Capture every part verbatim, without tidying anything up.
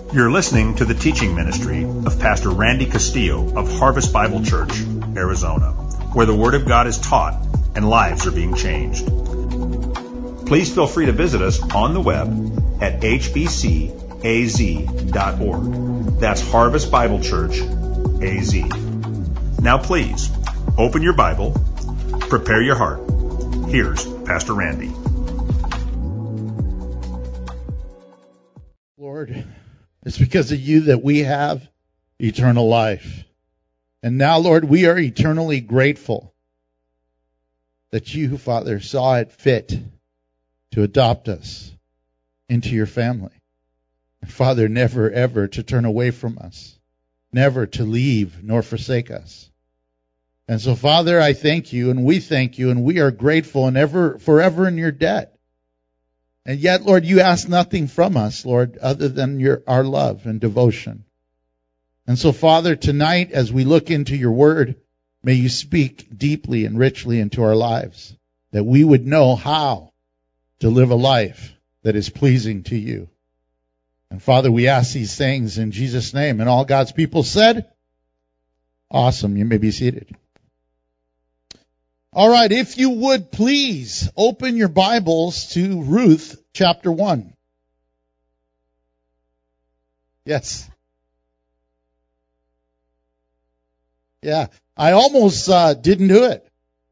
You're listening to the teaching ministry of Pastor Randy Castillo of Harvest Bible Church, Arizona, where the Word of God is taught and lives are being changed. Please feel free to visit us on the web at h b c a z dot org. That's Harvest Bible Church, A Z. Now please, open your Bible, prepare your heart. Here's Pastor Randy. Lord, it's because of you that we have eternal life. And now, Lord, we are eternally grateful that you, Father, saw it fit to adopt us into your family. And Father, never, ever to turn away from us, never to leave nor forsake us. And so, Father, I thank you, and we thank you, and we are grateful and ever, forever in your debt. And yet, Lord, you ask nothing from us, Lord, other than your our love and devotion. And so, Father, tonight, as we look into your word, may you speak deeply and richly into our lives, that we would know how to live a life that is pleasing to you. And Father, we ask these things in Jesus' name. And all God's people said, awesome. You may be seated. All right, if you would please open your Bibles to Ruth chapter one. Yes. Yeah, I almost uh, didn't do it.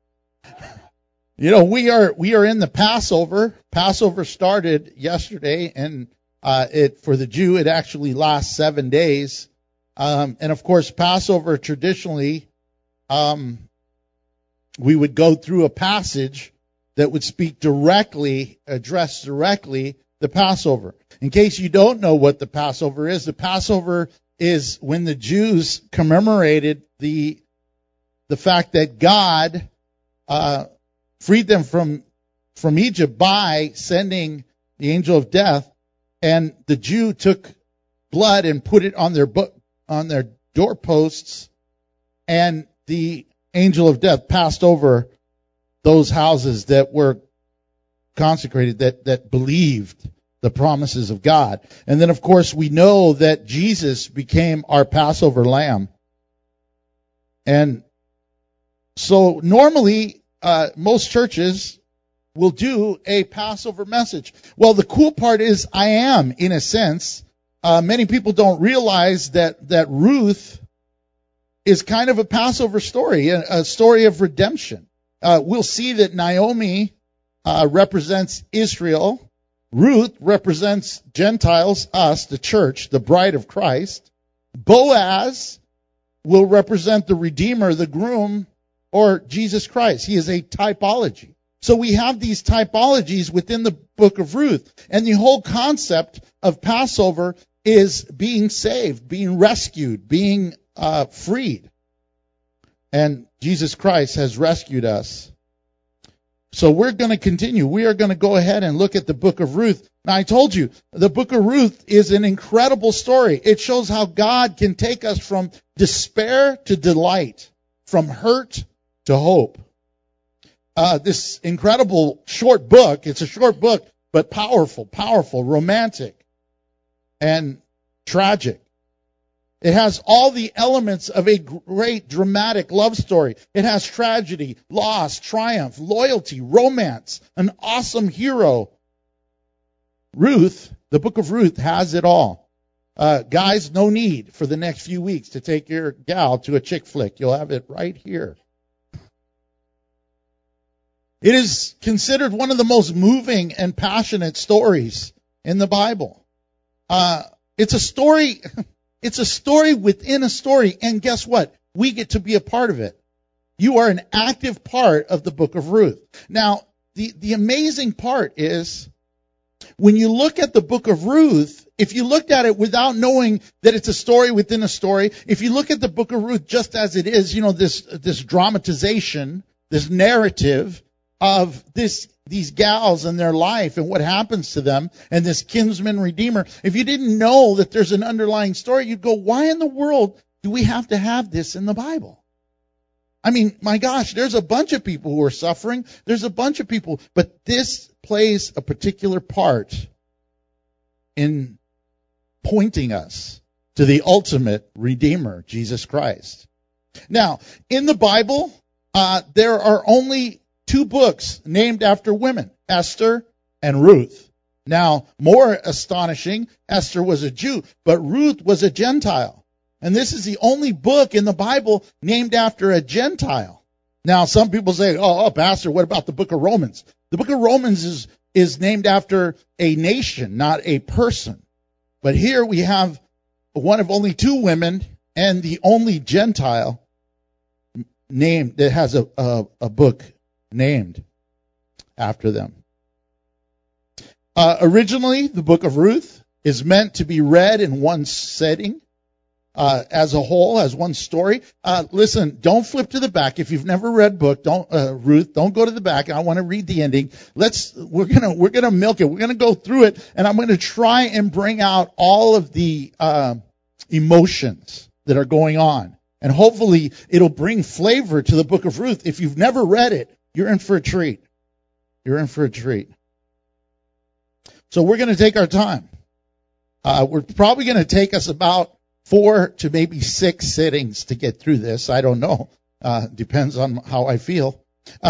You know, we are we are in the Passover. Passover started yesterday, and uh, it for the Jew it actually lasts seven days. Um, and of course, Passover traditionally. Um, we would go through a passage that would speak directly, address directly the Passover. In case you don't know what the Passover is, the Passover is when the Jews commemorated the the fact that God uh, freed them from from Egypt by sending the angel of death, and the Jew took blood and put it on their book on their doorposts, and the angel of death passed over those houses that were consecrated, that, that believed the promises of God. And then, of course, we know that Jesus became our Passover lamb. And so normally, uh, most churches will do a Passover message. Well, the cool part is I am, in a sense. Uh, many people don't realize that, that Ruth is kind of a Passover story, a, a story of redemption. Uh, we'll see that Naomi uh, represents Israel. Ruth represents Gentiles, us, the church, the bride of Christ. Boaz will represent the Redeemer, the groom, or Jesus Christ. He is a typology. So we have these typologies within the book of Ruth. And the whole concept of Passover is being saved, being rescued, being Uh, freed. And Jesus Christ has rescued us. So we're going to continue. We are going to go ahead and look at the book of Ruth. Now, I told you, the book of Ruth is an incredible story. It shows how God can take us from despair to delight, from hurt to hope. Uh, this incredible short book, it's a short book, but powerful, powerful, romantic, and tragic. It has all the elements of a great dramatic love story. It has tragedy, loss, triumph, loyalty, romance, an awesome hero. Ruth, the book of Ruth, has it all. Uh, guys, no need for the next few weeks to take your gal to a chick flick. You'll have it right here. It is considered one of the most moving and passionate stories in the Bible. Uh, it's a story... It's a story within a story, and guess what? We get to be a part of it. You are an active part of the book of Ruth. Now, the, the amazing part is, when you look at the book of Ruth, if you looked at it without knowing that it's a story within a story, if you look at the book of Ruth just as it is, you know, this, this dramatization, this narrative of this these gals and their life and what happens to them and this kinsman redeemer, if you didn't know that there's an underlying story, you'd go, why in the world do we have to have this in the Bible? I mean, my gosh, there's a bunch of people who are suffering. There's a bunch of people, but this plays a particular part in pointing us to the ultimate Redeemer, Jesus Christ. Now, in the Bible, uh, there are only two books named after women, Esther and Ruth. Now, more astonishing, Esther was a Jew, but Ruth was a Gentile. And this is the only book in the Bible named after a Gentile. Now, some people say, oh, oh, Pastor, what about the book of Romans? The book of Romans is, is named after a nation, not a person. But here we have one of only two women and the only Gentile named that has a, a, a book named after them. Uh, originally, the book of Ruth is meant to be read in one setting, uh, as a whole, as one story. Uh, listen, don't flip to the back. If you've never read book, don't, uh, Ruth, don't go to the back. I want to read the ending. Let's, we're gonna, we're gonna milk it. We're gonna go through it, and I'm gonna try and bring out all of the, uh, emotions that are going on. And hopefully it'll bring flavor to the book of Ruth. If you've never read it, you're in for a treat. You're in for a treat. So we're going to take our time. Uh, we're probably going to take us about four to maybe six sittings to get through this. I don't know. Uh, depends on how I feel. Uh,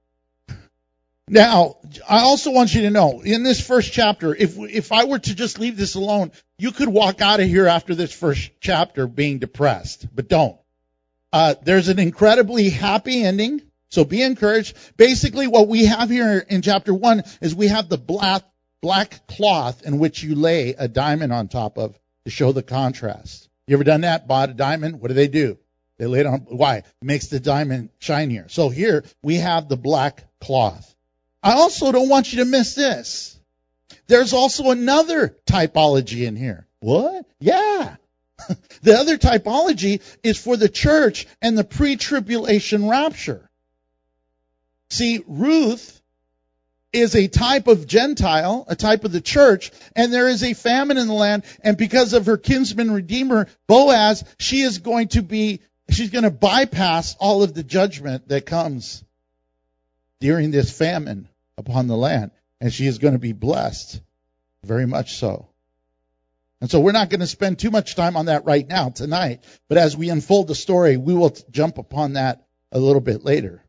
now, I also want you to know, in this first chapter, if if I were to just leave this alone, you could walk out of here after this first chapter being depressed, but don't. Uh, there's an incredibly happy ending, so be encouraged. Basically, what we have here in chapter one is we have the black black cloth in which you lay a diamond on top of to show the contrast. You ever done that? Bought a diamond? What do they do? They lay it on. Why? It makes the diamond shinier. So here we have the black cloth. I also don't want you to miss this. There's also another typology in here. What? Yeah. The other typology is for the church and the pre-tribulation rapture. See, Ruth is a type of Gentile, a type of the church, and there is a famine in the land, and because of her kinsman redeemer, Boaz, she is going to be, she's going to bypass all of the judgment that comes during this famine upon the land, and she is going to be blessed, very much so. And so we're not going to spend too much time on that right now, tonight, but as we unfold the story, we will jump upon that a little bit later.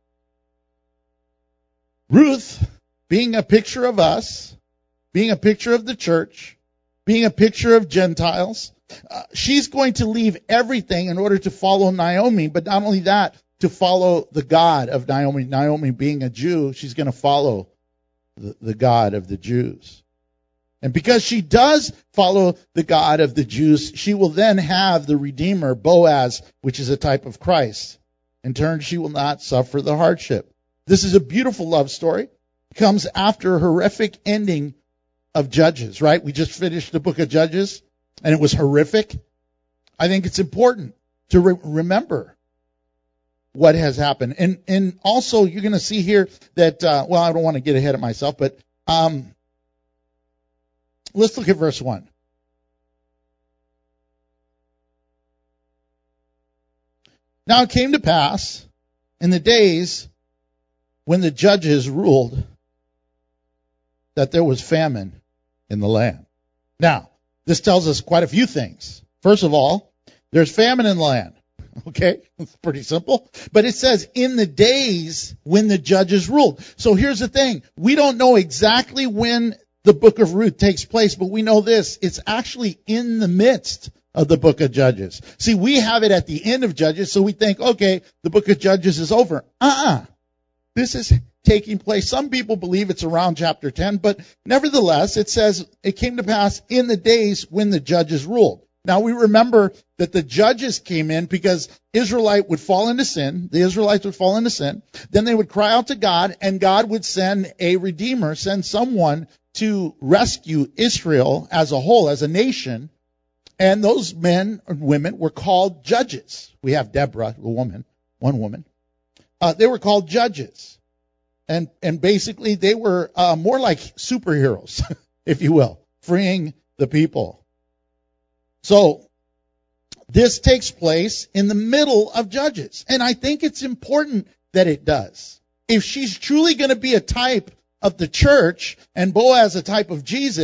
Ruth, being a picture of us, being a picture of the church, being a picture of Gentiles, uh, she's going to leave everything in order to follow Naomi, but not only that, to follow the God of Naomi. Naomi being a Jew, she's going to follow the, the God of the Jews. And because she does follow the God of the Jews, she will then have the Redeemer, Boaz, which is a type of Christ. In turn, she will not suffer the hardship. This is a beautiful love story. It comes after a horrific ending of Judges, right? We just finished the book of Judges, and it was horrific. I think it's important to re- remember what has happened. And and also, you're going to see here that, uh, well, I don't want to get ahead of myself, but um, let's look at verse one. Now it came to pass in the days when the judges ruled that there was famine in the land. Now, this tells us quite a few things. First of all, there's famine in the land. Okay, it's pretty simple. But it says, in the days when the judges ruled. So here's the thing. We don't know exactly when the book of Ruth takes place, but we know this. It's actually in the midst of the book of Judges. See, we have it at the end of Judges, so we think, okay, the book of Judges is over. Uh-uh. This is taking place. Some people believe it's around chapter ten, but nevertheless, it says it came to pass in the days when the judges ruled. Now we remember that the judges came in because Israelite would fall into sin. The Israelites would fall into sin. Then they would cry out to God, and God would send a redeemer, send someone to rescue Israel as a whole, as a nation. And those men and women were called judges. We have Deborah, a woman, one woman. Uh, they were called judges. And and basically they were uh, more like superheroes, if you will, freeing the people. So this takes place in the middle of Judges. And I think it's important that it does. If she's truly going to be a type of the church and Boaz a type of Jesus,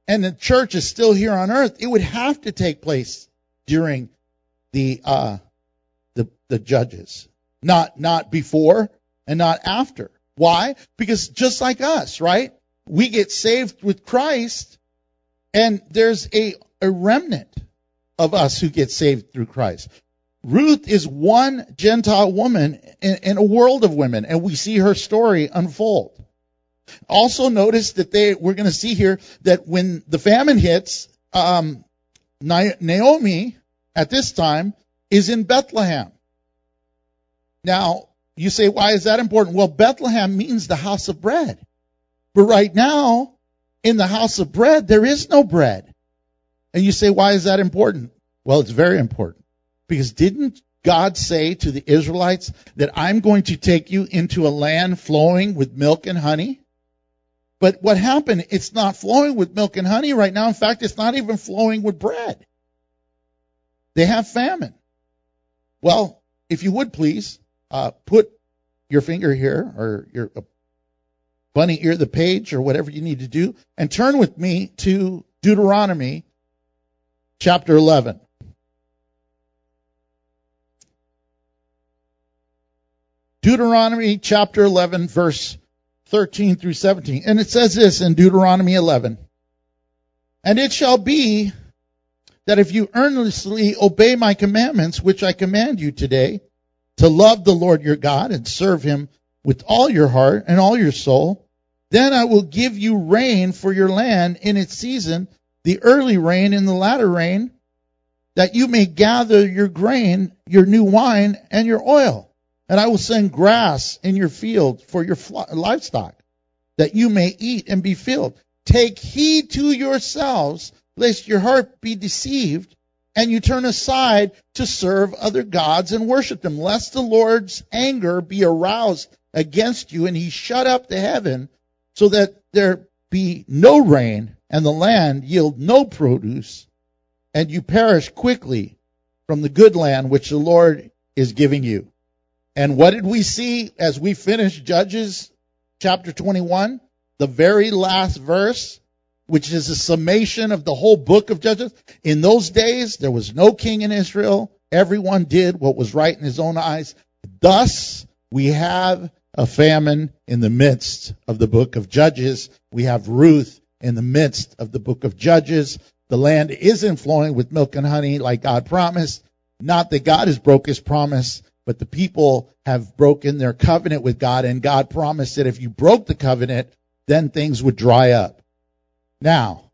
and the church is still here on earth, it would have to take place during the uh, the the judges, not not before and not after. Why? Because just like us, right? We get saved with Christ, and there's a, a remnant of us who get saved through Christ. Ruth is one Gentile woman in, in a world of women, and we see her story unfold. Also notice that they, we're going to see here that when the famine hits, um, Naomi at this time is in Bethlehem. Now, you say, why is that important? Well, Bethlehem means the house of bread. But right now, in the house of bread, there is no bread. And you say, why is that important? Well, it's very important. Because didn't God say to the Israelites that I'm going to take you into a land flowing with milk and honey? But what happened? It's not flowing with milk and honey right now. In fact, it's not even flowing with bread. They have famine. Well, if you would please, uh, put your finger here or your uh, bunny ear the page or whatever you need to do and turn with me to Deuteronomy chapter eleven. Deuteronomy chapter eleven, verse thirteen through seventeen. And it says this in Deuteronomy eleven. And it shall be that if you earnestly obey my commandments, which I command you today, to love the Lord your God and serve him with all your heart and all your soul, then I will give you rain for your land in its season, the early rain and the latter rain, that you may gather your grain, your new wine, and your oil. And I will send grass in your field for your livestock, that you may eat and be filled. Take heed to yourselves, lest your heart be deceived, and you turn aside to serve other gods and worship them, lest the Lord's anger be aroused against you, and he shut up the heaven, so that there be no rain, and the land yield no produce, and you perish quickly from the good land which the Lord is giving you. And what did we see as we finished Judges chapter twenty-one? The very last verse, which is a summation of the whole book of Judges. In those days, there was no king in Israel. Everyone did what was right in his own eyes. Thus, we have a famine in the midst of the book of Judges. We have Ruth in the midst of the book of Judges. The land isn't flowing with milk and honey like God promised. Not that God has broke his promise, but the people have broken their covenant with God, and God promised that if you broke the covenant, then things would dry up. Now,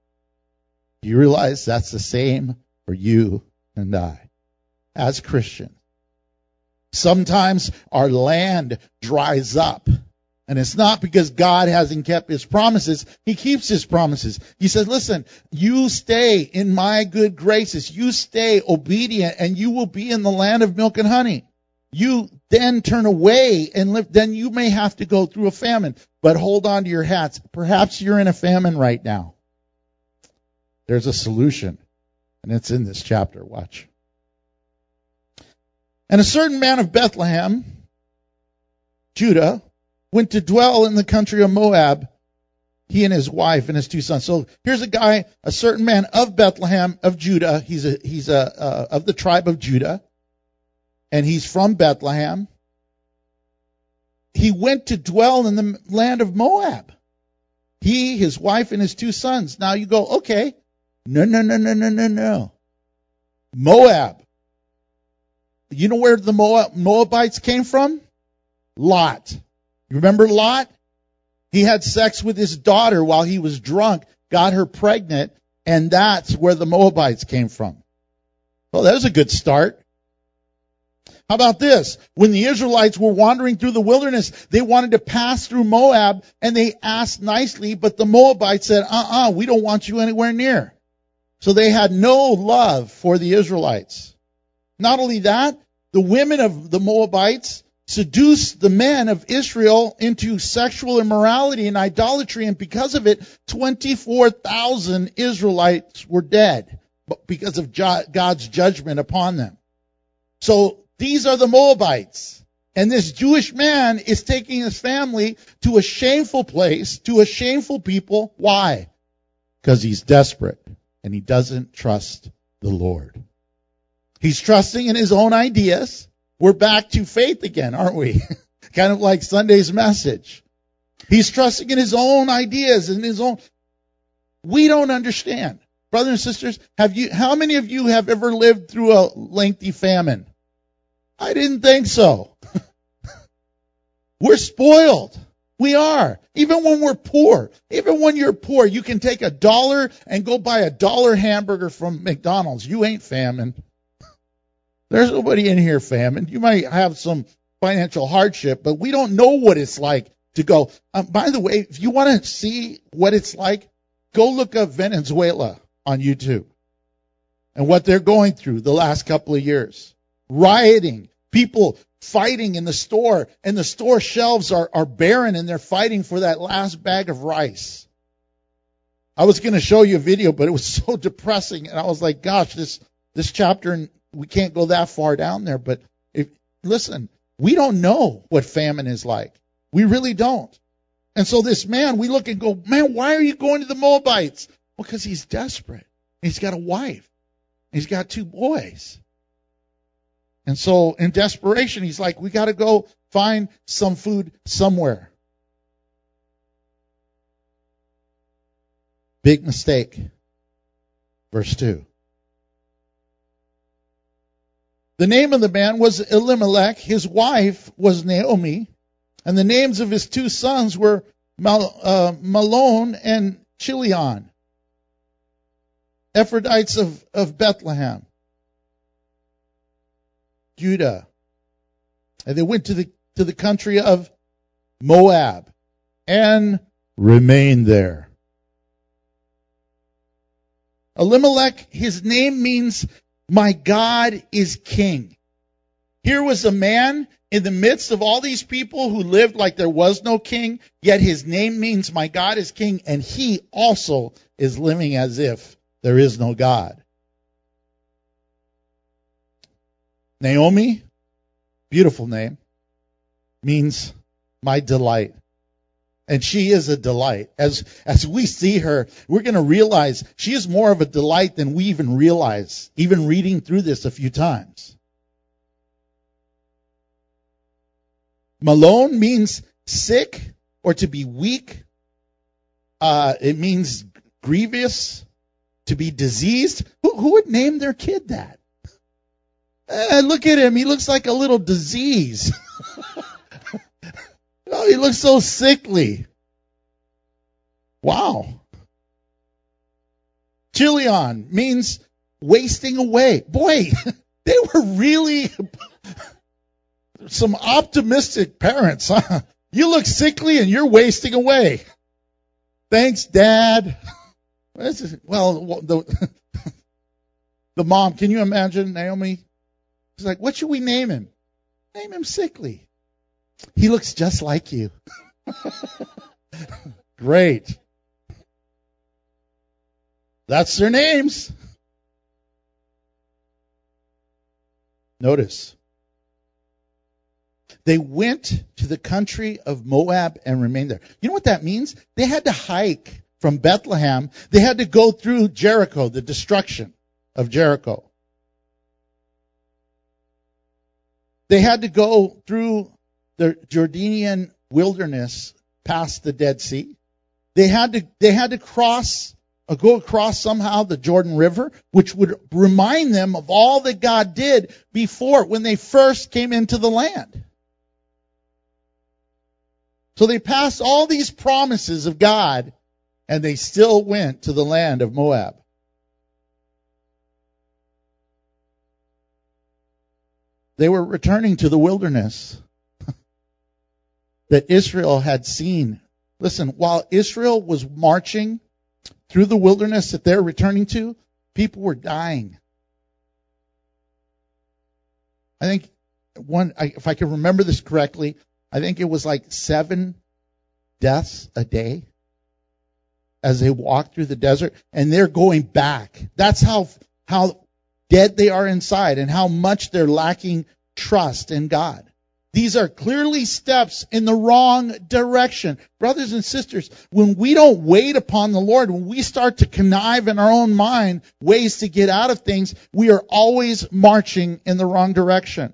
do you realize that's the same for you and I as Christians? Sometimes our land dries up. And it's not because God hasn't kept his promises. He keeps his promises. He says, listen, you stay in my good graces. You stay obedient, and you will be in the land of milk and honey. You then turn away and live. Then you may have to go through a famine. But hold on to your hats. Perhaps you're in a famine right now. There's a solution, and it's in this chapter. Watch. And a certain man of Bethlehem, Judah, went to dwell in the country of Moab, he and his wife and his two sons. So here's a guy, a certain man of Bethlehem, of Judah. He's a he's a uh, of the tribe of Judah, and he's from Bethlehem. He went to dwell in the land of Moab. He, his wife, and his two sons. Now you go, okay, no, no, no, no, no, no, no. Moab. You know where the Moab, Moabites came from? Lot. You remember Lot? He had sex with his daughter while he was drunk, got her pregnant, and that's where the Moabites came from. Well, that was a good start. How about this? When the Israelites were wandering through the wilderness, they wanted to pass through Moab, and they asked nicely, but the Moabites said, uh-uh, we don't want you anywhere near. So they had no love for the Israelites. Not only that, the women of the Moabites seduced the men of Israel into sexual immorality and idolatry, and because of it, twenty-four thousand Israelites were dead because of God's judgment upon them. So these are the Moabites. And this Jewish man is taking his family to a shameful place, to a shameful people. Why? Because he's desperate and he doesn't trust the Lord. He's trusting in his own ideas. We're back to faith again, aren't we? Kind of like Sunday's message. He's trusting in his own ideas and his own. We don't understand. Brothers and sisters, have you, how many of you have ever lived through a lengthy famine? I didn't think so. We're spoiled. We are. Even when we're poor. Even when you're poor, you can take a dollar and go buy a dollar hamburger from McDonald's. You ain't famine. There's nobody in here famine. You might have some financial hardship, but we don't know what it's like to go. Um, by the way, if you want to see what it's like, go look up Venezuela on YouTube and what they're going through the last couple of years. Rioting, people fighting in the store, and the store shelves are, are barren, and they're fighting for that last bag of rice. I was going to show you a video, but it was so depressing, and I was like, gosh, this this chapter, we can't go that far down there. But if, listen, we don't know what famine is like. We really don't. And so this man, we look and go, man, why are you going to the Moabites? Well, because he's desperate. He's got a wife. He's got two boys. And so in desperation, he's like, we got to go find some food somewhere. Big mistake. Verse two. The name of the man was Elimelech. His wife was Naomi. And the names of his two sons were Mal, uh, Malon and Chilion, Ephraites of, of Bethlehem, Judah. And they went to the to the country of Moab and remained there. Elimelech, his name means, my God is king. Here was a man in the midst of all these people who lived like there was no king, yet his name means my God is king, and he also is living as if there is no God. Naomi, beautiful name, means my delight. And she is a delight. As, as we see her, we're going to realize she is more of a delight than we even realize, even reading through this a few times. Malone means sick or to be weak. Uh, it means grievous, to be diseased. Who, who would name their kid that? Uh, look at him. He looks like a little disease. Oh, he looks so sickly. Wow. Chilion means wasting away. Boy, they were really some optimistic parents, huh? You look sickly and you're wasting away. Thanks, Dad. Well, the, the mom, can you imagine Naomi? She's like, what should we name him? Name him Sickly. He looks just like you. Great. That's their names. Notice. They went to the country of Moab and remained there. You know what that means? They had to hike from Bethlehem. They had to go through Jericho, the destruction of Jericho. They had to go through the Jordanian wilderness past the Dead Sea. They had to they had to cross or go across somehow the Jordan River, which would remind them of all that God did before when they first came into the land. So they passed all these promises of God, and they still went to the land of Moab. They were returning to the wilderness that Israel had seen. Listen, while Israel was marching through the wilderness that they're returning to, people were dying. I think one, if I can remember this correctly, I think it was like seven deaths a day as they walk through the desert, and they're going back. That's how how dead they are inside and how much they're lacking trust in God. These are clearly steps in the wrong direction. Brothers and sisters, when we don't wait upon the Lord, when we start to connive in our own mind ways to get out of things, we are always marching in the wrong direction.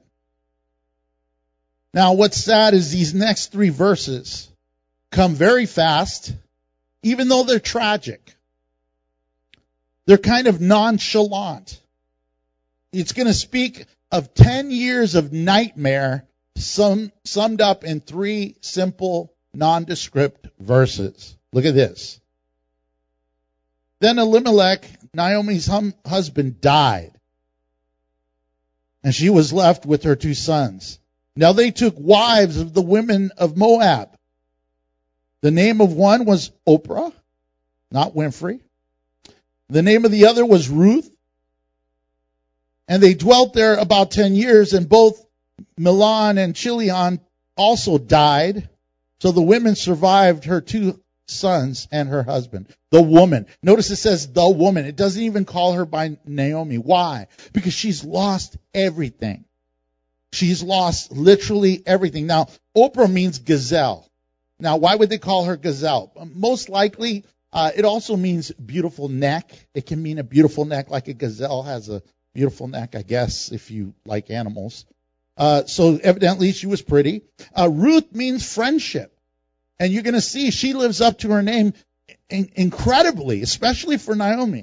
Now, what's sad is these next three verses come very fast, even though they're tragic. They're kind of nonchalant. It's going to speak of ten years of nightmare Sum, summed up in three simple, nondescript verses. Look at this. Then Elimelech, Naomi's hum, husband, died, and she was left with her two sons. Now they took wives of the women of Moab. The name of one was Oprah, not Winfrey. The name of the other was Ruth. And they dwelt there about ten years, and both Milan and Chilion also died. So the women survived her two sons and her husband. The woman. Notice it says the woman. It doesn't even call her by Naomi. Why? Because she's lost everything. She's lost literally everything. Now, Oprah means gazelle. Now, why would they call her gazelle? Most likely, uh, it also means beautiful neck. It can mean a beautiful neck, like a gazelle has a beautiful neck, I guess, if you like animals. Uh, so evidently she was pretty. Uh, Ruth means friendship. And you're going to see she lives up to her name in- incredibly, especially for Naomi.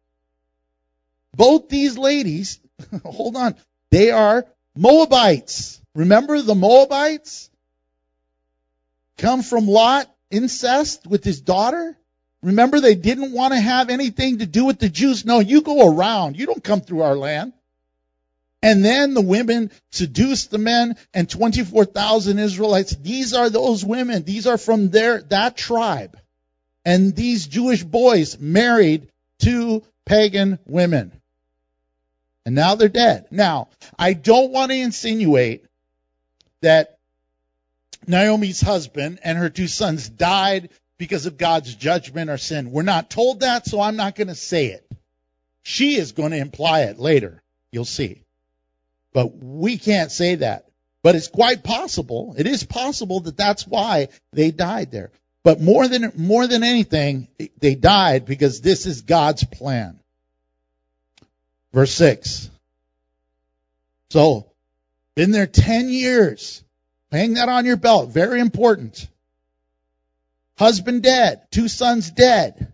Both these ladies, hold on, they are Moabites. Remember the Moabites? Come from Lot, incest with his daughter. Remember they didn't want to have anything to do with the Jews. No, you go around. You don't come through our land. And then the women seduced the men, and twenty-four thousand Israelites. These are those women. These are from their that tribe. And these Jewish boys married two pagan women. And now they're dead. Now, I don't want to insinuate that Naomi's husband and her two sons died because of God's judgment or sin. We're not told that, so I'm not going to say it. She is going to imply it later. You'll see. But we can't say that. But it's quite possible. It is possible that that's why they died there. But more than more than anything, they died because this is God's plan. Verse six. So, been there ten years. Hang that on your belt. Very important. Husband dead. Two sons dead.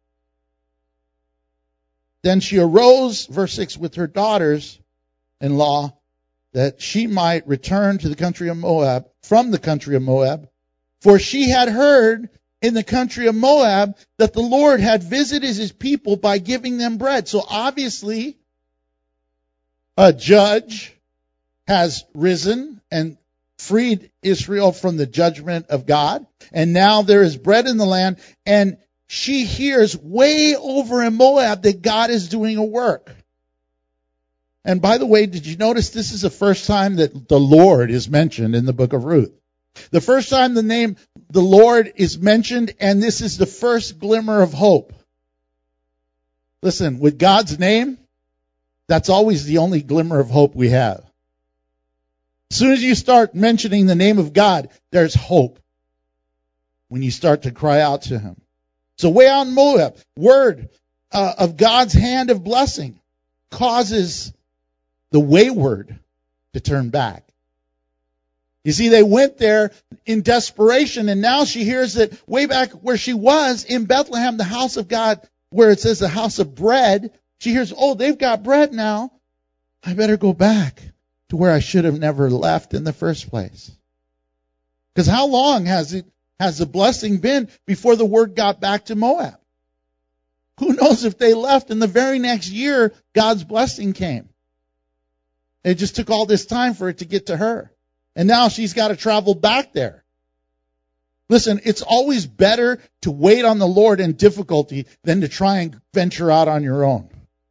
Then she arose, verse six, with her daughters-in-law, that she might return to the country of Moab, from the country of Moab. For she had heard in the country of Moab that the Lord had visited his people by giving them bread. So obviously, a judge has risen and freed Israel from the judgment of God. And now there is bread in the land. And she hears way over in Moab that God is doing a work. And by the way, did you notice this is the first time that the Lord is mentioned in the book of Ruth? The first time the name the Lord is mentioned, and this is the first glimmer of hope. Listen, with God's name, that's always the only glimmer of hope we have. As soon as you start mentioning the name of God, there's hope when you start to cry out to him. So way out in Moab, word uh, of God's hand of blessing causes the wayward to turn back. You see, they went there in desperation, and now she hears that way back where she was in Bethlehem, the house of God, where it says the house of bread, she hears, oh, they've got bread now. I better go back to where I should have never left in the first place. Because how long has it has the blessing been before the word got back to Moab? Who knows if they left and the very next year God's blessing came. It just took all this time for it to get to her. And now she's got to travel back there. Listen, it's always better to wait on the Lord in difficulty than to try and venture out on your own.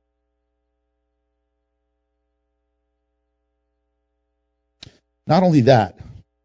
Not only that,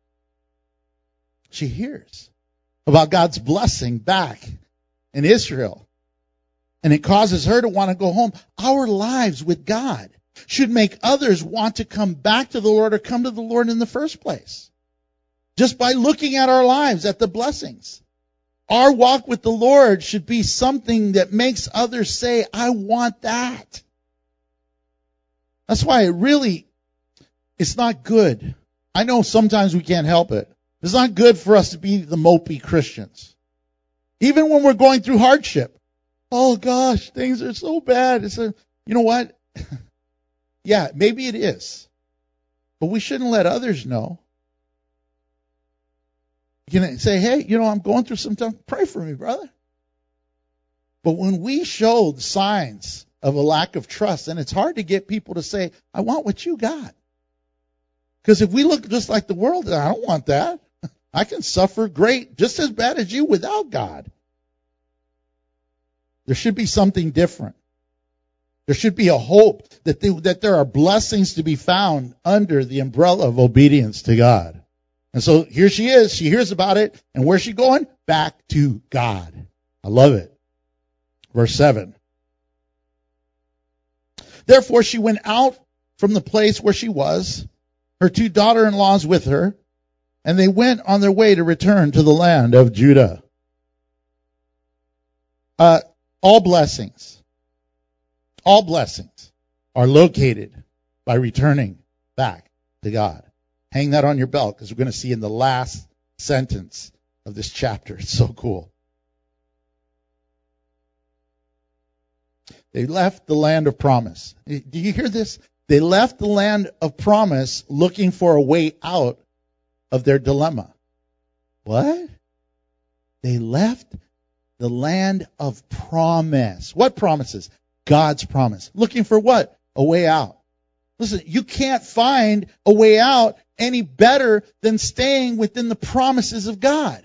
she hears about God's blessing back in Israel. And it causes her to want to go home. Our lives with God should make others want to come back to the Lord or come to the Lord in the first place. Just by looking at our lives, at the blessings. Our walk with the Lord should be something that makes others say, I want that. That's why it really, it's not good. I know sometimes we can't help it. It's not good for us to be the mopey Christians. Even when we're going through hardship. Oh gosh, things are so bad. It's a, you know what? Yeah, maybe it is. But we shouldn't let others know. You can say, hey, you know, I'm going through some time. Pray for me, brother. But when we show the signs of a lack of trust, then it's hard to get people to say, I want what you got. Because if we look just like the world, I don't want that. I can suffer great, just as bad as you without God. There should be something different. There should be a hope that, they, that there are blessings to be found under the umbrella of obedience to God. And so here she is. She hears about it. And where's she going? Back to God. I love it. Verse seven. Therefore she went out from the place where she was, her two daughter-in-laws with her, and they went on their way to return to the land of Judah. Uh, all blessings, all blessings are located by returning back to God. Hang that on your belt because we're going to see in the last sentence of this chapter. It's so cool. They left the land of promise. Do you hear this? They left the land of promise looking for a way out of their dilemma. What? They left the land of promise. What promises? God's promise. Looking for what? A way out. Listen, you can't find a way out any better than staying within the promises of God.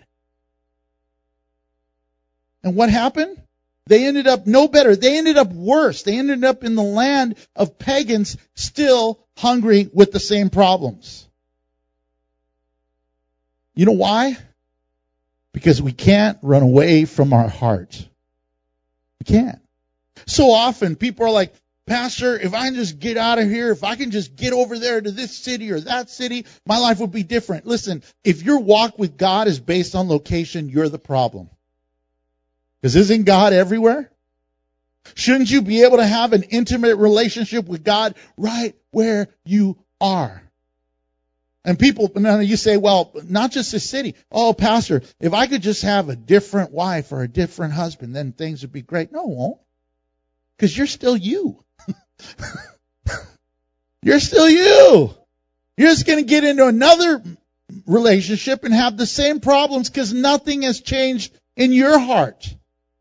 And what happened? They ended up no better. They ended up worse. They ended up in the land of pagans, still hungry with the same problems. You know why? Because we can't run away from our heart. We can't. So often people are like, Pastor, if I can just get out of here, if I can just get over there to this city or that city, my life would be different. Listen, if your walk with God is based on location, you're the problem. Because isn't God everywhere? Shouldn't you be able to have an intimate relationship with God right where you are? And people, you say, well, not just this city. Oh, Pastor, if I could just have a different wife or a different husband, then things would be great. No, it won't. Because you're still you. You're still you. You're just going to get into another relationship and have the same problems because nothing has changed in your heart.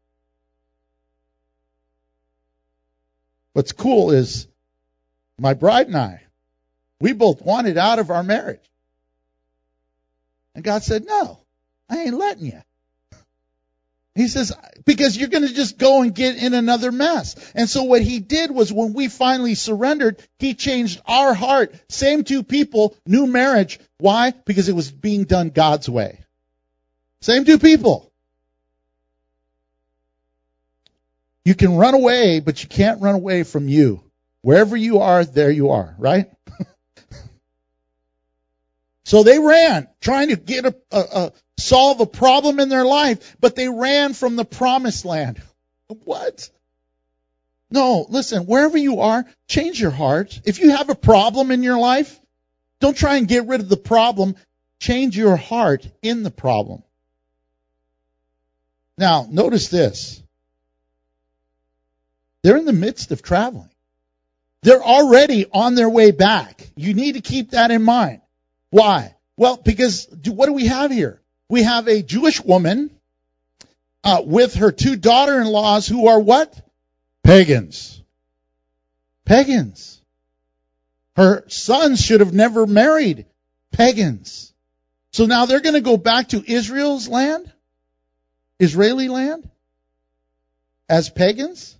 What's cool is my bride and I, we both wanted out of our marriage. And God said, no, I ain't letting you. He says, because you're going to just go and get in another mess. And so what he did was when we finally surrendered, he changed our heart. Same two people, new marriage. Why? Because it was being done God's way. Same two people. You can run away, but you can't run away from you. Wherever you are, there you are, right? So they ran, trying to get a, a, a solve a problem in their life, but they ran from the promised land. What? No, listen, wherever you are, change your heart. If you have a problem in your life, don't try and get rid of the problem. Change your heart in the problem. Now, notice this. They're in the midst of traveling. They're already on their way back. You need to keep that in mind. Why? Well, because do, what do we have here? We have a Jewish woman uh, with her two daughter-in-laws who are what? Pagans. Pagans. Her sons should have never married pagans. So now they're going to go back to Israel's land? Israeli land? As pagans?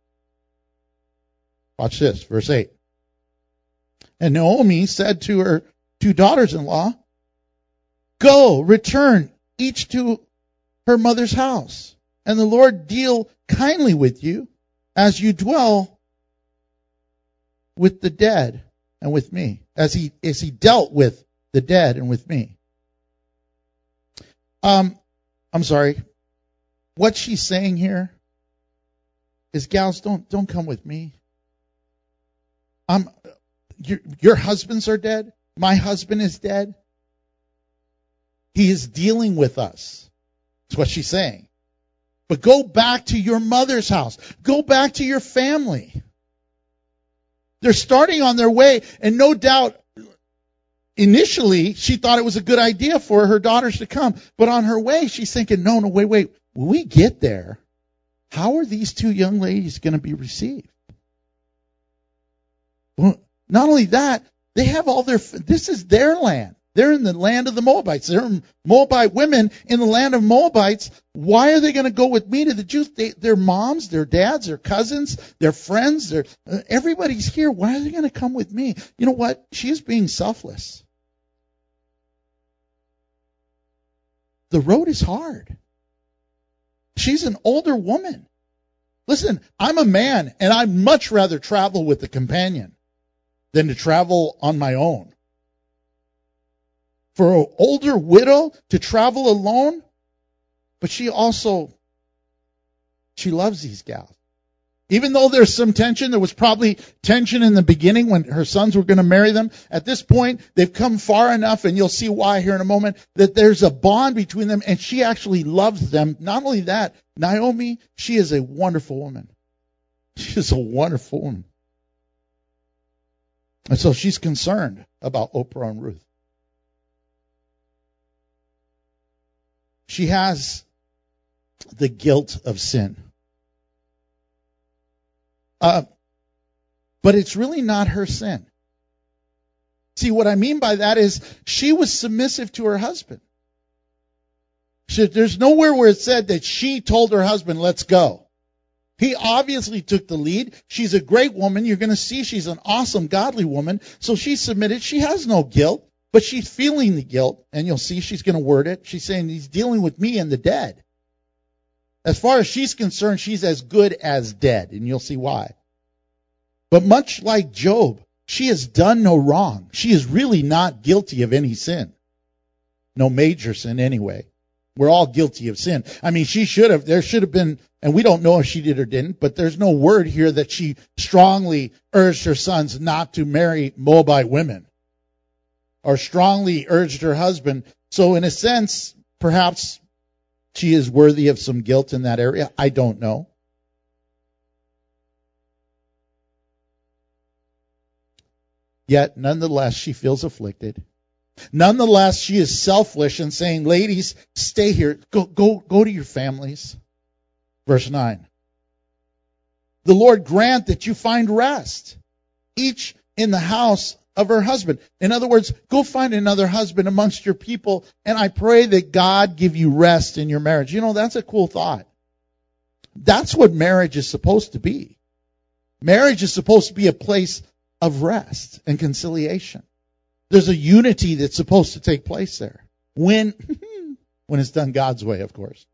Watch this, verse eight. And Naomi said to her two daughters-in-law, go, return, each to her mother's house, and the Lord deal kindly with you as you dwell with the dead and with me, as he as he dealt with the dead and with me. Um, I'm sorry. What she's saying here is, gals, don't don't come with me. Um, your your husbands are dead. My husband is dead. He is dealing with us. That's what she's saying. But go back to your mother's house. Go back to your family. They're starting on their way, and no doubt, initially, she thought it was a good idea for her daughters to come. But on her way, she's thinking, no, no, wait, wait. When we get there, how are these two young ladies going to be received? Well, not only that, they have all their, this is their land. They're in the land of the Moabites. They're Moabite women in the land of Moabites. Why are they going to go with me to the Jews? They, their moms, their dads, their cousins, their friends, their, uh, everybody's here. Why are they going to come with me? You know what? She's being selfless. The road is hard. She's an older woman. Listen, I'm a man, and I'd much rather travel with a companion than to travel on my own. For an older widow to travel alone, but she also, she loves these gals. Even though there's some tension, there was probably tension in the beginning when her sons were going to marry them. At this point, they've come far enough, and you'll see why here in a moment, that there's a bond between them, and she actually loves them. Not only that, Naomi, she is a wonderful woman. She is a wonderful woman. And so she's concerned about Oprah and Ruth. She has the guilt of sin. Uh, but it's really not her sin. See, what I mean by that is she was submissive to her husband. She, there's nowhere where it said that she told her husband, let's go. He obviously took the lead. She's a great woman. You're going to see she's an awesome, godly woman. So she submitted. She has no guilt. But she's feeling the guilt, and you'll see she's going to word it. She's saying, he's dealing with me and the dead. As far as she's concerned, she's as good as dead, and you'll see why. But much like Job, she has done no wrong. She is really not guilty of any sin. No major sin anyway. We're all guilty of sin. I mean, she should have, there should have been, and we don't know if she did or didn't, but there's no word here that she strongly urged her sons not to marry Moabite women, or strongly urged her husband. So in a sense, perhaps she is worthy of some guilt in that area. I don't know. Yet, nonetheless, she feels afflicted. Nonetheless, she is selfish and saying, ladies, stay here. Go, go, go to your families. Verse nine. The Lord grant that you find rest, each in the house of her husband. In other words, go find another husband amongst your people, and I pray that God give you rest in your marriage. You know, that's a cool thought. That's what marriage is supposed to be. Marriage is supposed to be a place of rest and conciliation. There's a unity that's supposed to take place there. When, when it's done God's way, of course.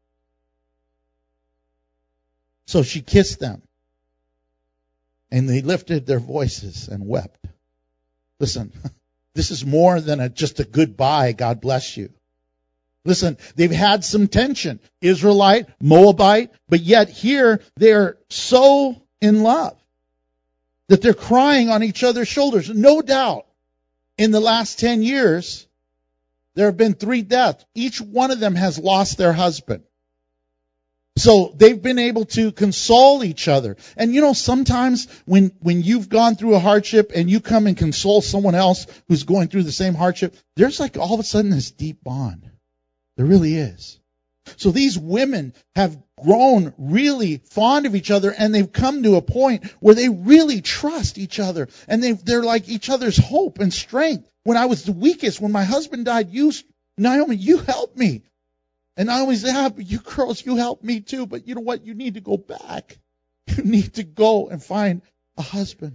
So she kissed them, and they lifted their voices and wept. Listen, this is more than a, just a goodbye, God bless you. Listen, they've had some tension, Israelite, Moabite, but yet here they're so in love that they're crying on each other's shoulders. No doubt, in the last ten years, there have been three deaths. Each one of them has lost their husband. So they've been able to console each other. And you know, sometimes when, when you've gone through a hardship and you come and console someone else who's going through the same hardship, there's like all of a sudden this deep bond. There really is. So these women have grown really fond of each other, and they've come to a point where they really trust each other. And they they're like each other's hope and strength. When I was the weakest, when my husband died, you, Naomi, you helped me. And I always say, ah, but you girls, you help me too. But you know what? You need to go back. You need to go and find a husband.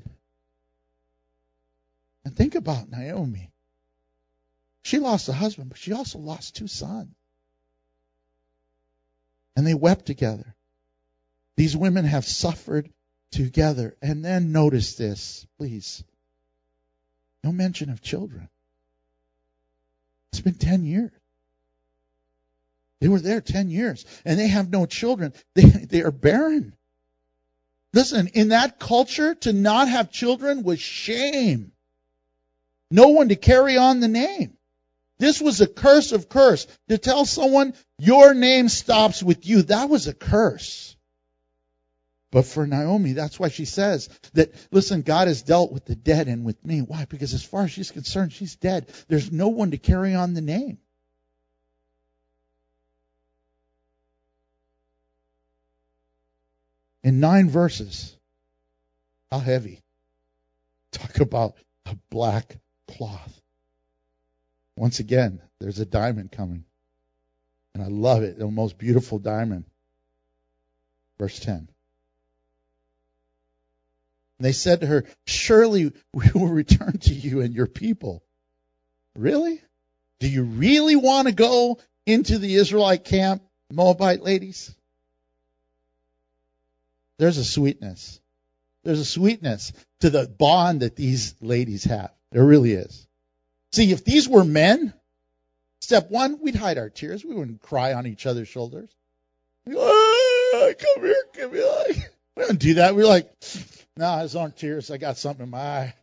And think about Naomi. She lost a husband, but she also lost two sons. And they wept together. These women have suffered together. And then notice this, please. No mention of children. It's been ten years. They were there ten years, and they have no children. They, they are barren. Listen, in that culture, to not have children was shame. No one to carry on the name. This was a curse of curse. To tell someone, your name stops with you, that was a curse. But for Naomi, that's why she says that, listen, God has dealt with the dead and with me. Why? Because as far as she's concerned, she's dead. There's no one to carry on the name. In nine verses, how heavy. Talk about a black cloth. Once again, there's a diamond coming. And I love it, the most beautiful diamond. Verse ten. And they said to her, surely we will return to you and your people. Really? Do you really want to go into the Israelite camp, Moabite ladies? There's a sweetness. There's a sweetness to the bond that these ladies have. There really is. See, if these were men, step one, we'd hide our tears. We wouldn't cry on each other's shoulders. Oh, come here, give me like. We don't do that. We're like, no, nah, those aren't tears. I got something in my eye.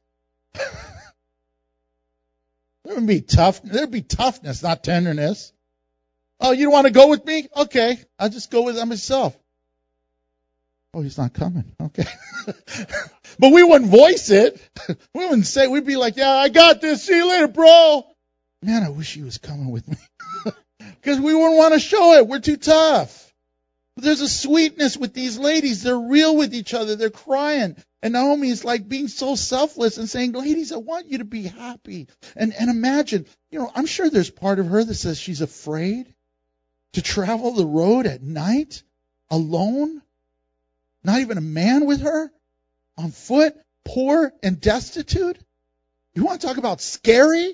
There would be tough. There'd be toughness, not tenderness. Oh, you don't want to go with me? Okay, I'll just go with myself. Oh, he's not coming. Okay. But we wouldn't voice it. We wouldn't say, we'd be like, yeah, I got this. See you later, bro. Man, I wish he was coming with me. Because we wouldn't want to show it. We're too tough. But there's a sweetness with these ladies. They're real with each other. They're crying. And Naomi is like being so selfless and saying, ladies, I want you to be happy. And, and imagine, you know, I'm sure there's part of her that says she's afraid to travel the road at night alone. Not even a man with her, on foot, poor and destitute. You want to talk about scary?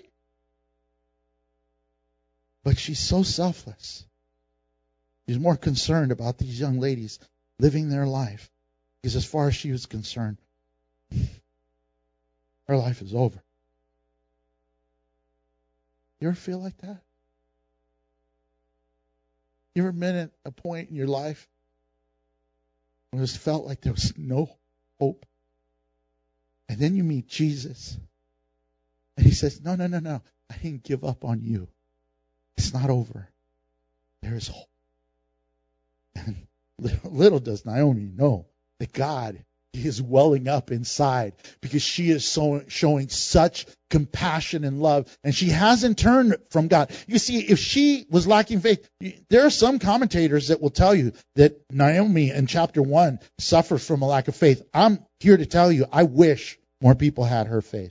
But she's so selfless. She's more concerned about these young ladies living their life. Because as far as she was concerned, her life is over. You ever feel like that? You ever been at a point in your life when it was felt like there was no hope? And then you meet Jesus. And he says, no, no, no, no. I didn't give up on you. It's not over. There is hope. And little, little does Naomi know that God is welling up inside because she is so, showing such compassion and love. And she hasn't turned from God. You see, if she was lacking faith, there are some commentators that will tell you that Naomi in chapter one suffers from a lack of faith. I'm here to tell you, I wish more people had her faith.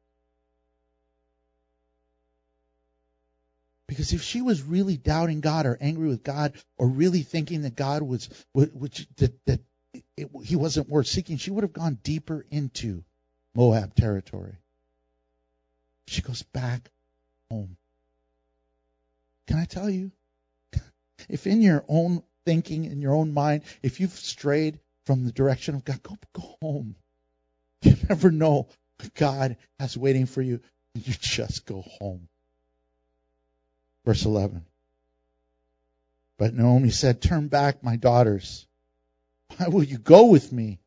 Because if she was really doubting God or angry with God or really thinking that God was, which that, that it, he wasn't worth seeking, she would have gone deeper into Moab territory. She goes back home. Can I tell you, if in your own thinking, in your own mind, if you've strayed from the direction of God, go, go home. You never know what God has waiting for you. You just go home. Verse eleven. But Naomi said, turn back, my daughters. Why will you go with me?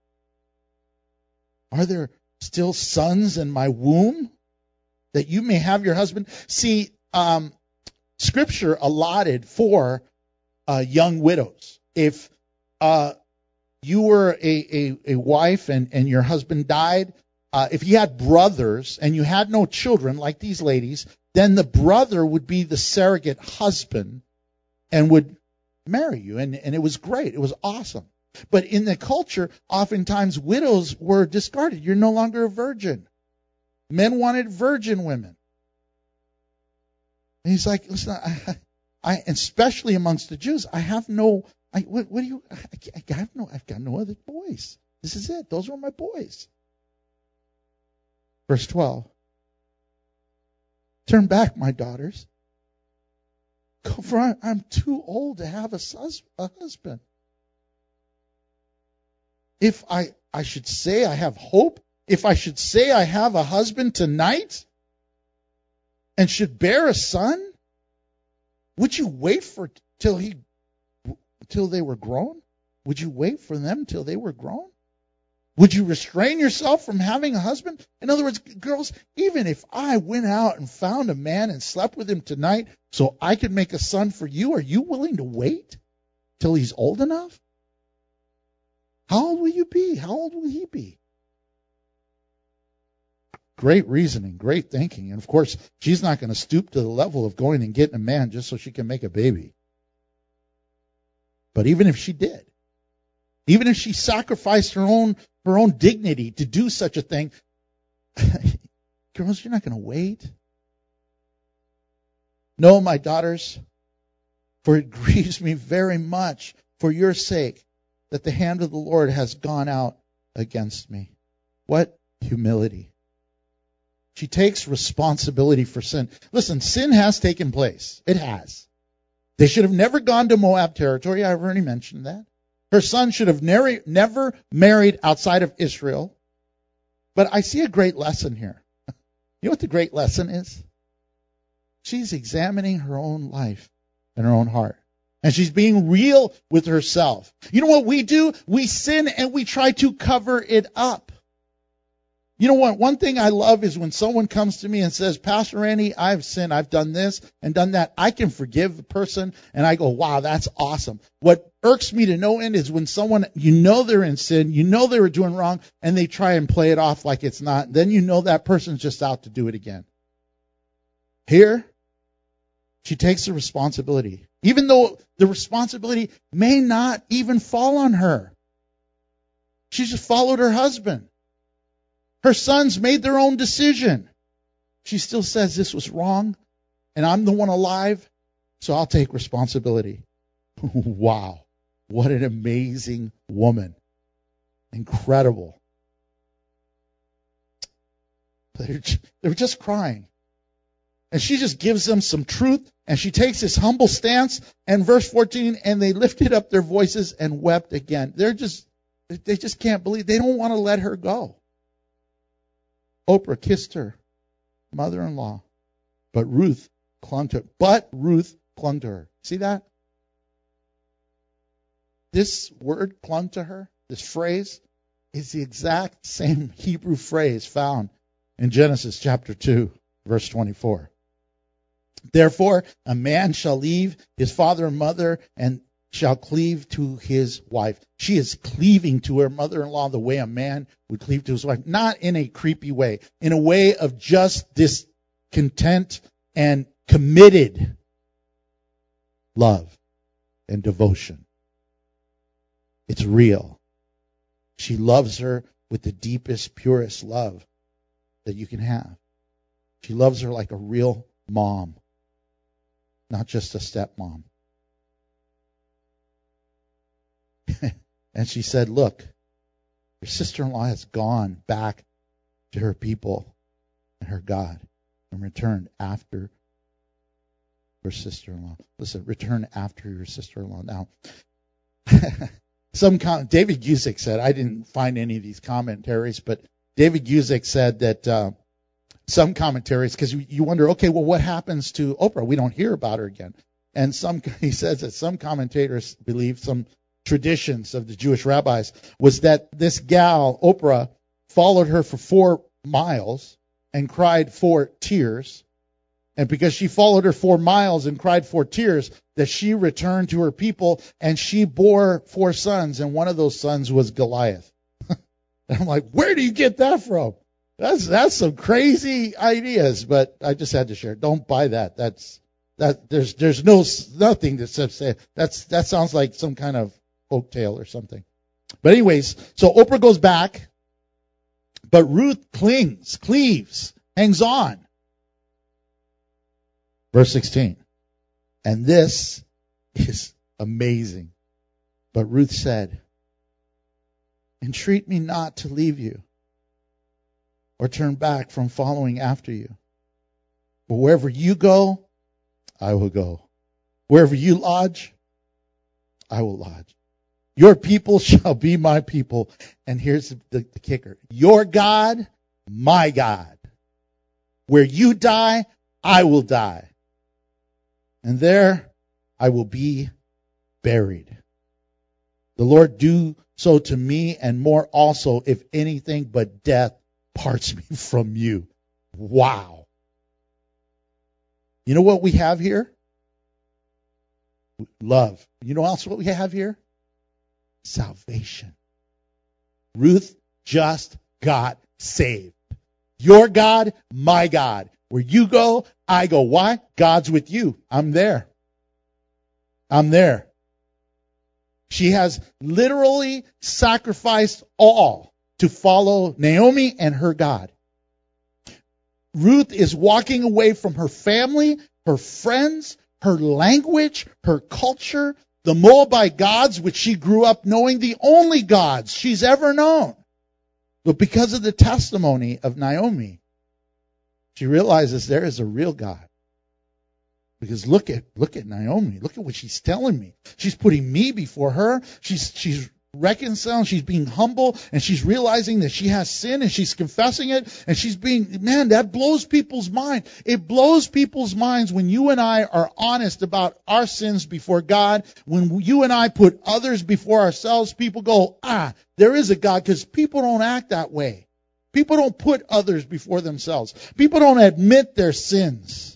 Are there still sons in my womb that you may have your husband? See, um, Scripture allotted for uh, young widows. If uh, you were a, a, a wife and, and your husband died, uh, if you had brothers and you had no children like these ladies, then the brother would be the surrogate husband and would marry you. And, and it was great. It was awesome. But in the culture, oftentimes widows were discarded. You're no longer a virgin. Men wanted virgin women. And he's like, listen, I, I especially amongst the Jews, I have no, I, what, what do you, I, I have no, I've got no other boys. This is it. Those were my boys. Verse twelve. Turn back, my daughters. For I'm too old to have a husband. if I, I should say I have hope, if I should say I have a husband tonight and should bear a son, would you wait for till he till they were grown? Would you wait for them till they were grown? Would you restrain yourself from having a husband? In other words, girls, even if I went out and found a man and slept with him tonight so I could make a son for you, are you willing to wait till he's old enough? How old will you be? How old will he be? Great reasoning, great thinking. And of course, she's not going to stoop to the level of going and getting a man just so she can make a baby. But even if she did, even if she sacrificed her own her own dignity to do such a thing, girls, you're not going to wait. No, my daughters, for it grieves me very much for your sake that the hand of the Lord has gone out against me. What humility. She takes responsibility for sin. Listen, sin has taken place. It has. They should have never gone to Moab territory. I've already mentioned that. Her son should have never, never married outside of Israel. But I see a great lesson here. You know what the great lesson is? She's examining her own life and her own heart. And she's being real with herself. You know what we do? We sin and we try to cover it up. You know what? One thing I love is when someone comes to me and says, Pastor Randy, I've sinned. I've done this and done that. I can forgive the person. And I go, wow, that's awesome. What irks me to no end is when someone, you know they're in sin, you know they were doing wrong, and they try and play it off like it's not. Then you know that person's just out to do it again. Here, she takes the responsibility, even though the responsibility may not even fall on her. She just followed her husband. Her sons made their own decision. She still says this was wrong, and I'm the one alive, so I'll take responsibility. Wow. What an amazing woman. Incredible. They're just crying. And she just gives them some truth, and she takes this humble stance, and verse fourteen, and they lifted up their voices and wept again. They're just, they just can't believe, they don't want to let her go. Oprah kissed her mother-in-law, but Ruth clung to her. But Ruth clung to her. See that? This word, clung to her, this phrase, is the exact same Hebrew phrase found in Genesis chapter two, verse twenty-four. Therefore, a man shall leave his father and mother and shall cleave to his wife. She is cleaving to her mother-in-law the way a man would cleave to his wife. Not in a creepy way. In a way of just this content and committed love and devotion. It's real. She loves her with the deepest, purest love that you can have. She loves her like a real mom, not just a stepmom. And she said, look, your sister-in-law has gone back to her people and her God and returned after her sister-in-law. Listen, return after your sister-in-law. Now, some com- David Guzik said, I didn't find any of these commentaries, but David Guzik said that uh, some commentaries, because you, you wonder, okay, well, what happens to Oprah? We don't hear about her again. And some he says that some commentators believe, some traditions of the Jewish rabbis, was that this gal, Oprah, followed her for four miles and cried four tears. And because she followed her four miles and cried four tears, that she returned to her people and she bore four sons, and one of those sons was Goliath. And I'm like, where do you get that from? That's that's some crazy ideas, but I just had to share. Don't buy that. That's that. There's there's no nothing that says that's that sounds like some kind of folk tale or something. But anyways, so Oprah goes back, but Ruth clings, cleaves, hangs on. Verse sixteen. And this is amazing. But Ruth said, entreat me not to leave you or turn back from following after you. For wherever you go, I will go. Wherever you lodge, I will lodge. Your people shall be my people. And here's the, the, the kicker. Your God, my God. Where you die, I will die. And there I will be buried. The Lord do so to me and more also, if anything but death parts me from you. Wow. You know what we have here? Love. You know also what we have here? Salvation. Ruth just got saved. Your God, my God. Where you go, I go. Why? God's with you. I'm there. I'm there. She has literally sacrificed all to follow Naomi and her God. Ruth is walking away from her family, her friends, her language, her culture, the Moabite gods, which she grew up knowing, the only gods she's ever known. But because of the testimony of Naomi, she realizes there is a real God. Because look at look at Naomi. Look at what she's telling me. She's putting me before her. She's she's reconciling. She's being humble, and she's realizing that she has sin, and she's confessing it, and she's being, man, that blows people's mind. It blows people's minds when you and I are honest about our sins before God. When you and I put others before ourselves, people go, ah, there is a God, because people don't act that way. People don't put others before themselves. People don't admit their sins.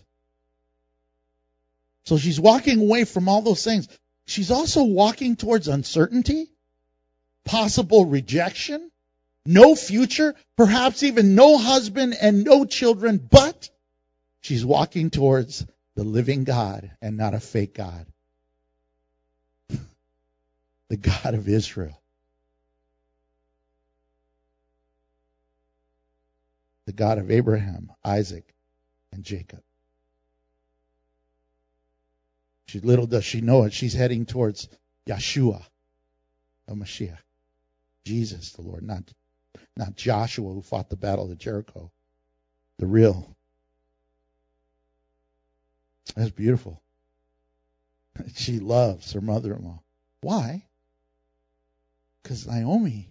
So she's walking away from all those things. She's also walking towards uncertainty, possible rejection, no future, perhaps even no husband and no children, but she's walking towards the living God and not a fake God. The God of Israel. The God of Abraham, Isaac, and Jacob. She, little does she know it, she's heading towards Yeshua, a Mashiach. Jesus, the Lord, not, not Joshua who fought the battle of Jericho. The real. That's beautiful. She loves her mother-in-law. Why? Because Naomi,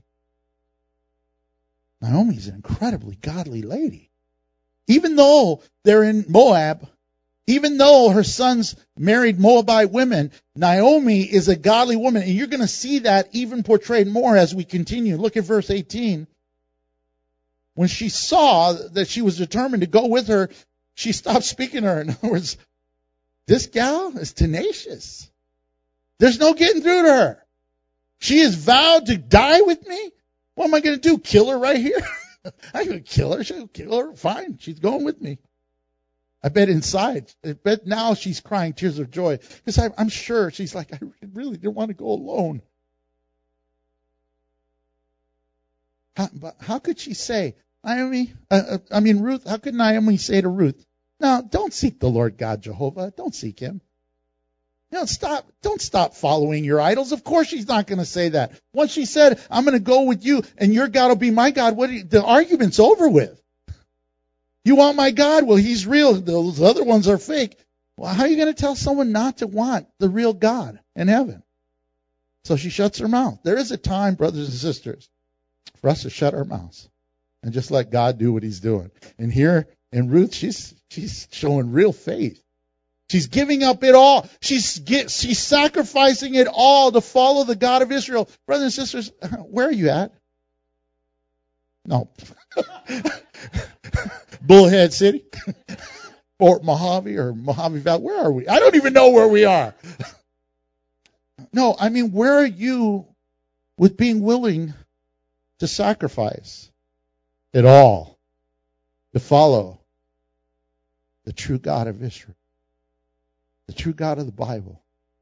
Naomi's an incredibly godly lady. Even though they're in Moab, even though her sons married Moabite women, Naomi is a godly woman. And you're going to see that even portrayed more as we continue. Look at verse eighteen. When she saw that she was determined to go with her, she stopped speaking to her. In other words, this gal is tenacious. There's no getting through to her. She has vowed to die with me. What am I going to do? Kill her right here? I'm going to kill her. She'll kill her. Fine. She's going with me. I bet inside, I bet now she's crying tears of joy. Because I'm sure she's like, I really didn't want to go alone. How, but how could she say, Naomi, uh, I mean, Ruth, how could Naomi say to Ruth, no, don't seek the Lord God Jehovah. Don't seek him. You know, stop, don't stop following your idols. Of course she's not going to say that. Once she said, I'm going to go with you and your God will be my God, what? You, the argument's over with. You want my God? Well, he's real. Those other ones are fake. Well, how are you going to tell someone not to want the real God in heaven? So she shuts her mouth. There is a time, brothers and sisters, for us to shut our mouths and just let God do what he's doing. And here in Ruth, she's she's showing real faith. She's giving up it all. She's get, she's sacrificing it all to follow the God of Israel. Brothers and sisters, where are you at? No. Bullhead City? Fort Mojave or Mojave Valley? Where are we? I don't even know where we are. No, I mean, where are you with being willing to sacrifice it all to follow the true God of Israel, the true God of the Bible?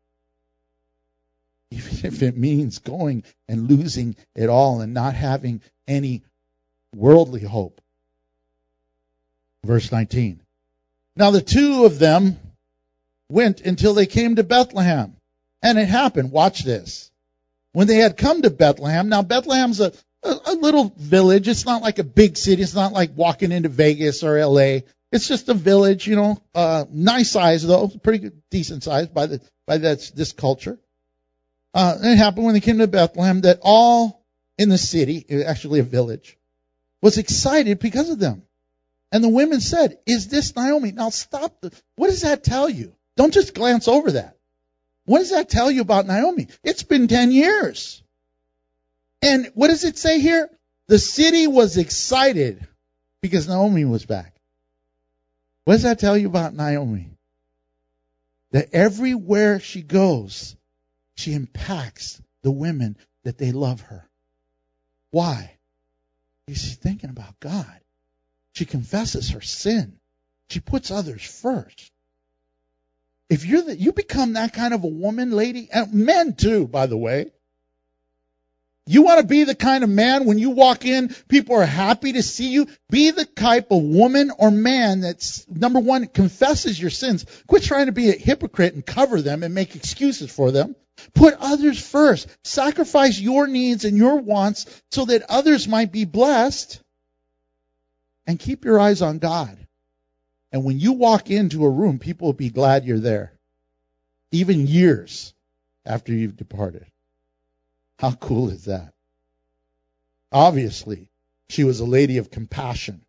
Even if it means going and losing it all and not having any worldly hope. Verse nineteen. Now the two of them went until they came to Bethlehem. And it happened, watch this. When they had come to Bethlehem, now Bethlehem's a, a, a little village. It's not like a big city. It's not like walking into Vegas or L A. It's just a village, you know, uh, nice size though, pretty good, decent size by the by that this culture. Uh, it happened when they came to Bethlehem that all in the city, actually a village, was excited because of them. And the women said, is this Naomi? Now stop. The, what does that tell you? Don't just glance over that. What does that tell you about Naomi? It's been ten years. And what does it say here? The city was excited because Naomi was back. What does that tell you about Naomi? That everywhere she goes, she impacts the women that they love her. Why? Because she's thinking about God. She confesses her sin. She puts others first. If you're the, you become that kind of a woman, lady, and men too, by the way. You want to be the kind of man when you walk in, people are happy to see you. Be the type of woman or man that's, number one, confesses your sins. Quit trying to be a hypocrite and cover them and make excuses for them. Put others first. Sacrifice your needs and your wants so that others might be blessed. And keep your eyes on God. And when you walk into a room, people will be glad you're there. Even years after you've departed. How cool is that? Obviously, she was a lady of compassion.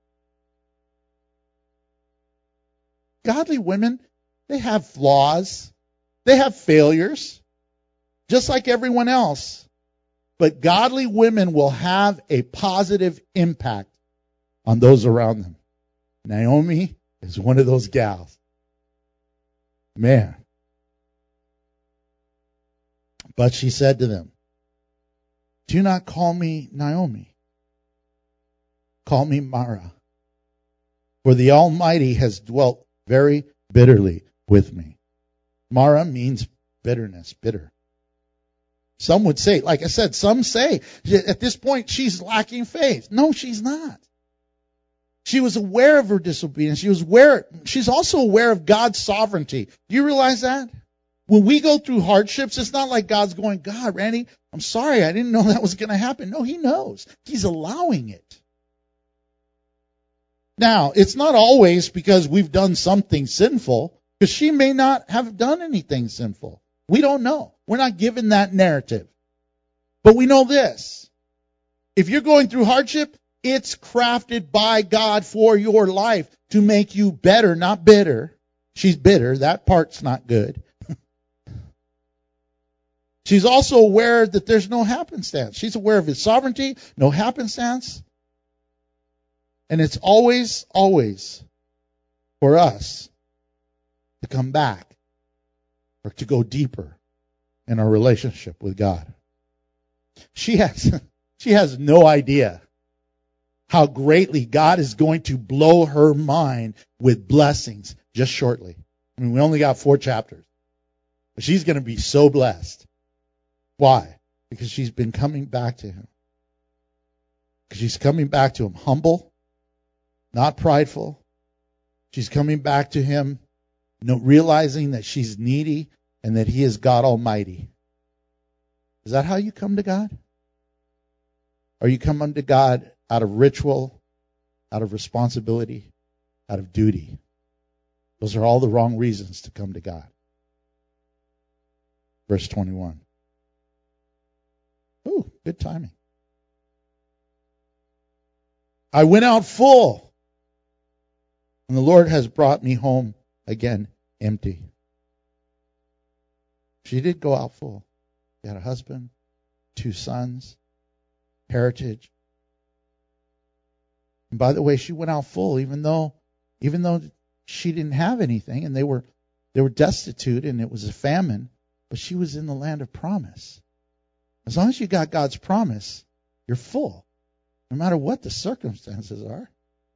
Godly women, they have flaws. They have failures, just like everyone else. But godly women will have a positive impact on those around them. Naomi is one of those gals. Man. But she said to them, do not call me Naomi. Call me Mara. For the Almighty has dwelt very bitterly with me. Mara means bitterness, bitter. Some would say, like I said, some say at this point she's lacking faith. No, she's not. She was aware of her disobedience. She was aware, she's also aware of God's sovereignty. Do you realize that? When we go through hardships, it's not like God's going, God, Randy, I'm sorry, I didn't know that was going to happen. No, He knows. He's allowing it. Now, it's not always because we've done something sinful, because she may not have done anything sinful. We don't know. We're not given that narrative. But we know this. If you're going through hardship, it's crafted by God for your life to make you better, not bitter. She's bitter. That part's not good. She's also aware that there's no happenstance. She's aware of His sovereignty, no happenstance. And it's always, always for us to come back or to go deeper in our relationship with God. She has, she has no idea how greatly God is going to blow her mind with blessings just shortly. I mean, we only got four chapters. But she's going to be so blessed. Why? Because she's been coming back to Him. Because she's coming back to Him humble, not prideful. She's coming back to Him realizing that she's needy and that He is God Almighty. Is that how you come to God? Or you come unto God out of ritual, out of responsibility, out of duty? Those are all the wrong reasons to come to God. Verse twenty-one. Ooh, good timing. I went out full, and the Lord has brought me home again empty. She did go out full. She had a husband, two sons, heritage. And by the way, she went out full, even though, even though she didn't have anything, and they were, they were destitute, and it was a famine. But she was in the land of promise. As long as you got God's promise, you're full, no matter what the circumstances are.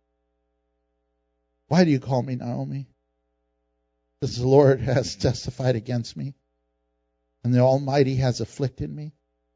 Why do you call me Naomi? Because the Lord has testified against me, and the Almighty has afflicted me.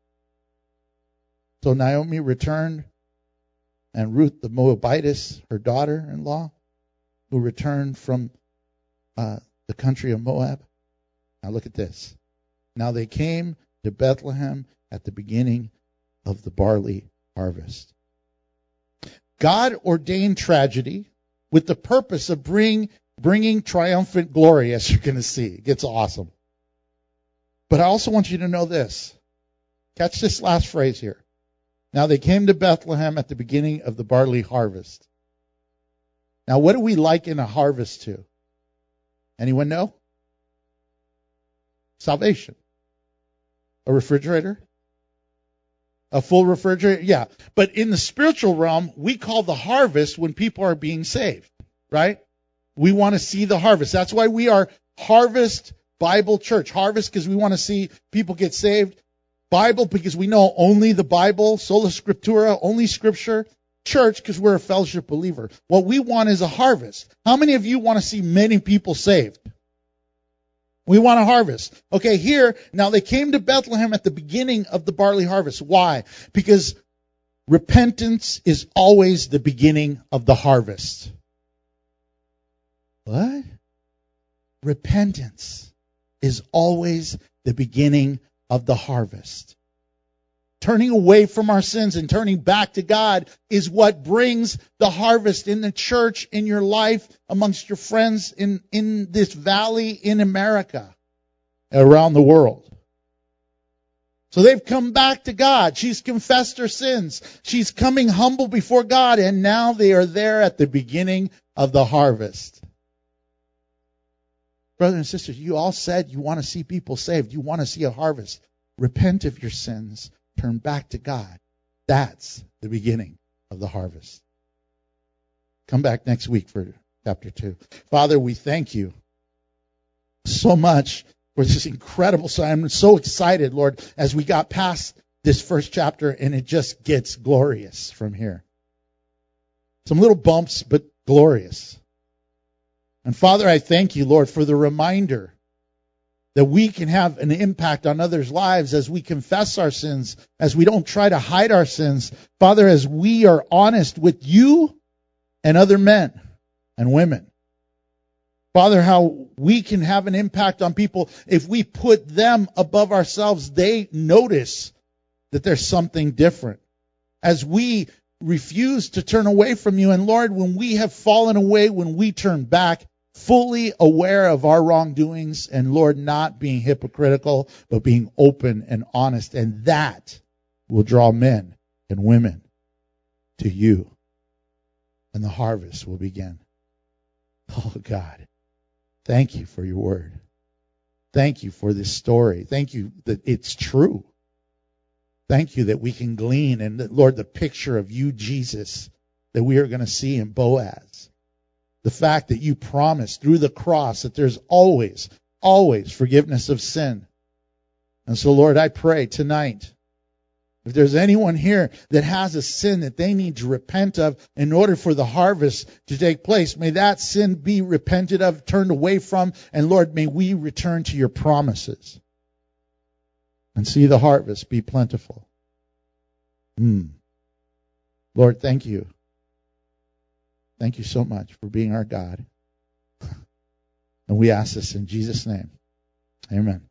So Naomi returned, and Ruth the Moabitess, her daughter-in-law, who returned from uh, the country of Moab. Now look at this. Now they came to Bethlehem at the beginning of the barley harvest. God ordained tragedy with the purpose of bring, bringing triumphant glory, as you're going to see. It gets awesome. But I also want you to know this. Catch this last phrase here. Now they came to Bethlehem at the beginning of the barley harvest. Now what do we liken a harvest to? Anyone know? Salvation. A refrigerator? A full refrigerator? Yeah. But in the spiritual realm, we call the harvest when people are being saved, right? We want to see the harvest. That's why we are Harvest Bible Church. Harvest because we want to see people get saved. Bible because we know only the Bible, sola scriptura, only Scripture. Church because we're a fellowship believer. What we want is a harvest. How many of you want to see many people saved? We want a harvest. Okay, here, now they came to Bethlehem at the beginning of the barley harvest. Why? Because repentance is always the beginning of the harvest. What? Repentance is always the beginning of the harvest. Turning away from our sins and turning back to God is what brings the harvest in the church, in your life, amongst your friends, in, in this valley, in America, around the world. So they've come back to God. She's confessed her sins. She's coming humble before God, and now they are there at the beginning of the harvest. Brothers and sisters, you all said you want to see people saved. You want to see a harvest. Repent of your sins. Turn back to God. That's the beginning of the harvest. Come back next week for chapter two. Father, we thank you so much for this incredible sign. I'm so excited, Lord, as we got past this first chapter, and it just gets glorious from here. Some little bumps, but glorious. And Father, I thank you, Lord, for the reminder that we can have an impact on others' lives as we confess our sins, as we don't try to hide our sins. Father, as we are honest with you and other men and women. Father, how we can have an impact on people if we put them above ourselves. They notice that there's something different. As we refuse to turn away from you, and Lord, when we have fallen away, when we turn back, fully aware of our wrongdoings, and Lord, not being hypocritical, but being open and honest. And that will draw men and women to you. And the harvest will begin. Oh God, thank you for your word. Thank you for this story. Thank you that it's true. Thank you that we can glean, and that, Lord, the picture of you, Jesus, that we are going to see in Boaz. The fact that you promised through the cross that there's always, always forgiveness of sin. And so, Lord, I pray tonight, if there's anyone here that has a sin that they need to repent of in order for the harvest to take place, may that sin be repented of, turned away from, and Lord, may we return to your promises and see the harvest be plentiful. Mm. Lord, thank you. Thank you so much for being our God. And we ask this in Jesus' name. Amen.